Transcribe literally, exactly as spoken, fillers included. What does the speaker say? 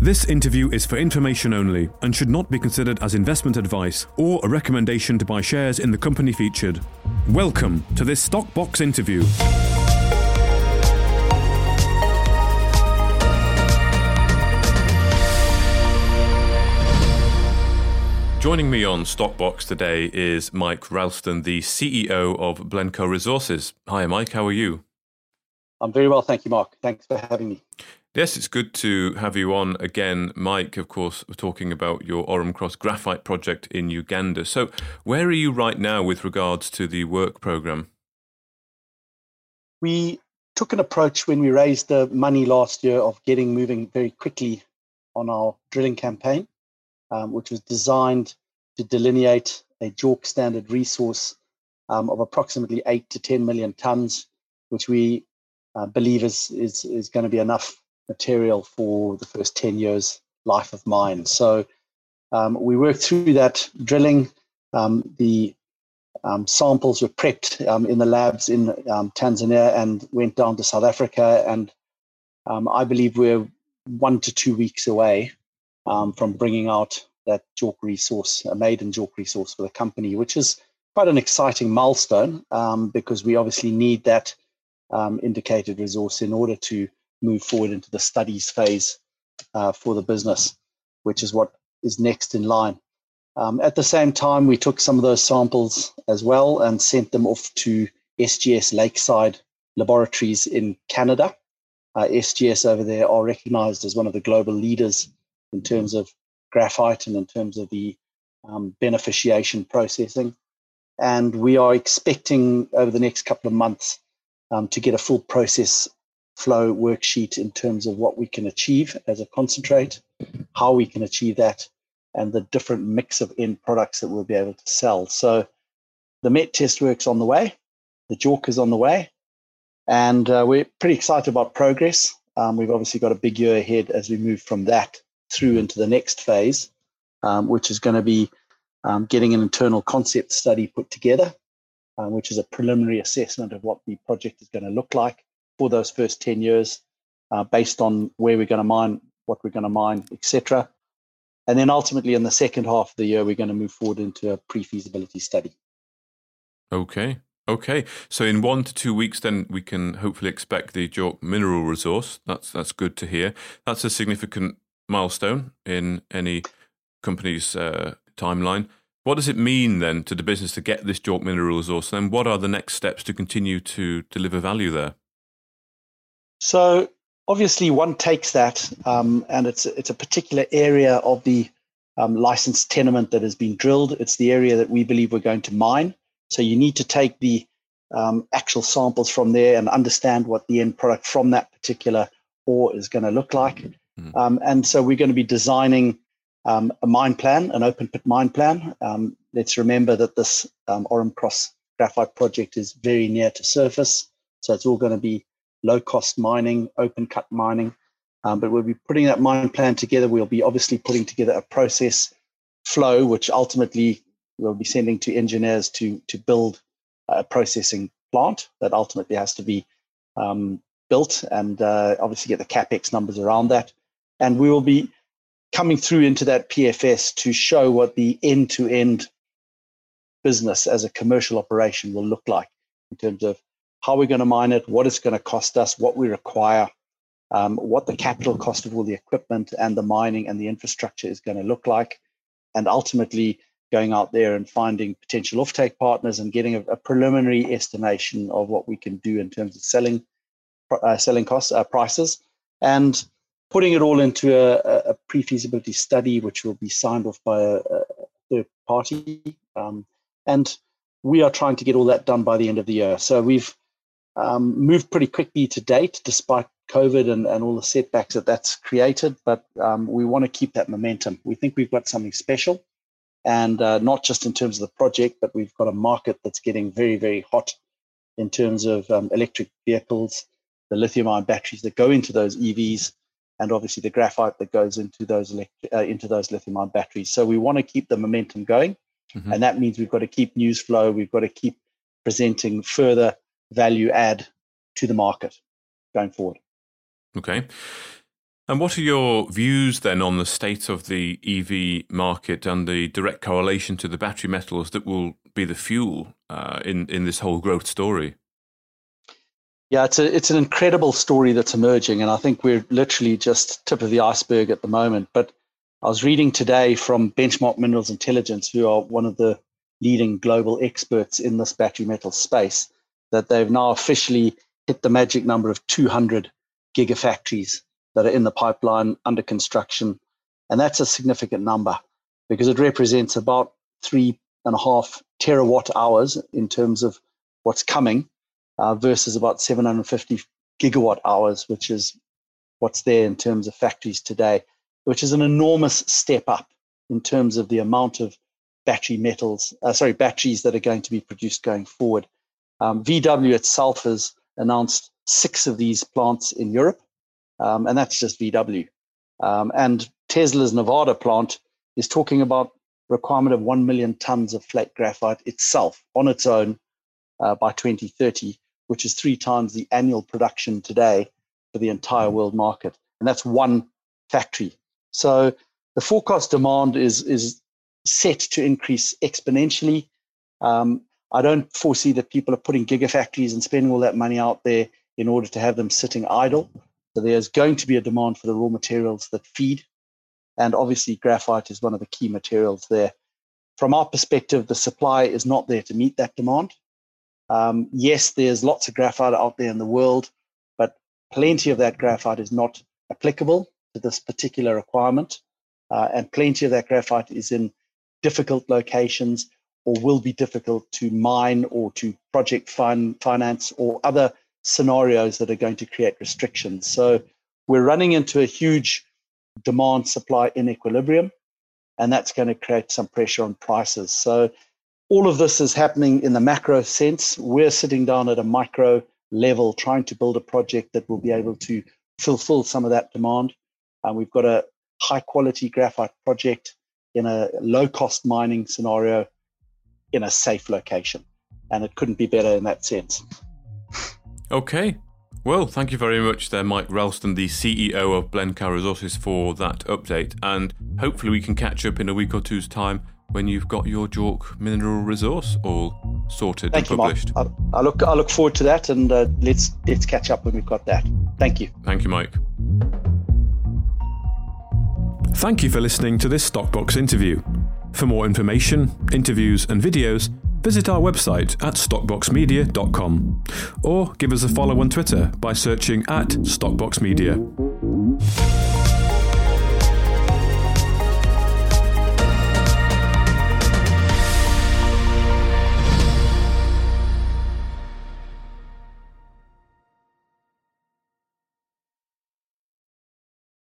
This interview is for information only and should not be considered as investment advice or a recommendation to buy shares in the company featured. Welcome to this Stockbox interview. Joining me on Stockbox today is Mike Ralston, the C E O of Blencoe Resources. Hi Mike, how are you? I'm very well, thank you, Mark. Thanks for having me. Yes, it's good to have you on again. Mike, of course, we're talking about your Oram Cross graphite project in Uganda. So where are you right now with regards to the work programme? We took an approach when we raised the money last year of getting moving very quickly on our drilling campaign, um, which was designed to delineate a JORC standard resource um, of approximately eight to ten million tonnes, which we uh, believe is, is, is going to be enough material for the first ten years life of mine. So um, we worked through that drilling. Um, the um, samples were prepped um, in the labs in um, Tanzania and went down to South Africa. And um, I believe we're one to two weeks away um, from bringing out that JORC resource, a maiden JORC resource for the company, which is quite an exciting milestone um, because we obviously need that um, indicated resource in order to move forward into the studies phase uh, for the business, which is what is next in line. Um, at the same time, we took some of those samples as well and sent them off to S G S Lakeside Laboratories in Canada. Uh, S G S over there are recognized as one of the global leaders in terms of graphite and in terms of the um, beneficiation processing. And we are expecting over the next couple of months um, to get a full process flow worksheet in terms of what we can achieve as a concentrate, how we can achieve that, and the different mix of end products that we'll be able to sell. So the met test work's on the way, the JORC is on the way, and uh, we're pretty excited about progress. Um, we've obviously got a big year ahead as we move from that through into the next phase, um, which is going to be um, getting an internal concept study put together, uh, which is a preliminary assessment of what the project is going to look like for those first ten years, uh, based on where we're going to mine, what we're going to mine, et cetera. And then ultimately in the second half of the year, we're going to move forward into a pre-feasibility study. Okay, okay. So in one to two weeks, then we can hopefully expect the JORC mineral resource. That's that's good to hear. That's a significant milestone in any company's uh, timeline. What does it mean then to the business to get this JORC mineral resource? And what are the next steps to continue to deliver value there? So obviously one takes that um, and it's, it's a particular area of the um, licensed tenement that has been drilled. It's the area that we believe we're going to mine. So you need to take the um, actual samples from there and understand what the end product from that particular ore is going to look like. Mm-hmm. Um, and so we're going to be designing um, a mine plan, an open pit mine plan. Um, let's remember that this um, Oram Cross graphite project is very near to surface. So it's all going to be low-cost mining, open-cut mining. Um, but we'll be putting that mine plan together. We'll be obviously putting together a process flow, which ultimately we'll be sending to engineers to, to build a processing plant that ultimately has to be um, built and uh, obviously get the CapEx numbers around that. And we will be coming through into that P F S to show what the end-to-end business as a commercial operation will look like in terms of how we're going to mine it, what it's going to cost us, what we require, um, what the capital cost of all the equipment and the mining and the infrastructure is going to look like, and ultimately going out there and finding potential offtake partners and getting a, a preliminary estimation of what we can do in terms of selling uh, selling costs, uh, prices, and putting it all into a, a pre-feasibility study, which will be signed off by a, a third party. Um, and we are trying to get all that done by the end of the year. So we've Um, moved pretty quickly to date, despite COVID and, and all the setbacks that that's created. But um, we want to keep that momentum. We think we've got something special, and uh, not just in terms of the project, but we've got a market that's getting very, very hot in terms of um, electric vehicles, the lithium-ion batteries that go into those E Vs, and obviously the graphite that goes into those elect- uh, into those lithium-ion batteries. So we want to keep the momentum going, mm-hmm. and that means we've got to keep news flow. We've got to keep presenting further value add to the market going forward. Okay. And what are your views then on the state of the E V market and the direct correlation to the battery metals that will be the fuel uh, in, in this whole growth story? Yeah, it's a, it's an incredible story that's emerging, and I think we're literally just tip of the iceberg at the moment. But I was reading today from Benchmark Minerals Intelligence, who are one of the leading global experts in this battery metal space, that they've now officially hit the magic number of two hundred gigafactories that are in the pipeline under construction. And that's a significant number because it represents about three and a half terawatt hours in terms of what's coming uh, versus about seven hundred fifty gigawatt hours, which is what's there in terms of factories today, which is an enormous step up in terms of the amount of battery metals, uh, sorry, batteries that are going to be produced going forward. Um, V W itself has announced six of these plants in Europe. Um, and that's just V W. Um, and Tesla's Nevada plant is talking about requirement of one million tons of flake graphite itself on its own uh, by twenty thirty, which is three times the annual production today for the entire world market. And that's one factory. So the forecast demand is, is set to increase exponentially. Um, I don't foresee that people are putting gigafactories and spending all that money out there in order to have them sitting idle. So there's going to be a demand for the raw materials that feed. And obviously, graphite is one of the key materials there. From our perspective, the supply is not there to meet that demand. Um, yes, there's lots of graphite out there in the world, but plenty of that graphite is not applicable to this particular requirement. Uh, and plenty of that graphite is in difficult locations or will be difficult to mine or to project fin- finance or other scenarios that are going to create restrictions. So we're running into a huge demand supply inequilibrium, and that's going to create some pressure on prices. So all of this is happening in the macro sense. We're sitting down at a micro level trying to build a project that will be able to fulfill some of that demand. And we've got a high quality graphite project in a low cost mining scenario in a safe location. And it couldn't be better in that sense. Okay. Well, thank you very much there, Mike Ralston, the C E O of Blencar Resources, for that update. And hopefully we can catch up in a week or two's time when you've got your JORC mineral resource all sorted Thank and published. You, Mark. I, I look I look forward to that, and uh, let's let's catch up when we've got that. Thank you. Thank you, Mike. Thank you for listening to this Stockbox interview. For more information, interviews and videos, visit our website at stockbox media dot com or give us a follow on Twitter by searching at Stockbox Media.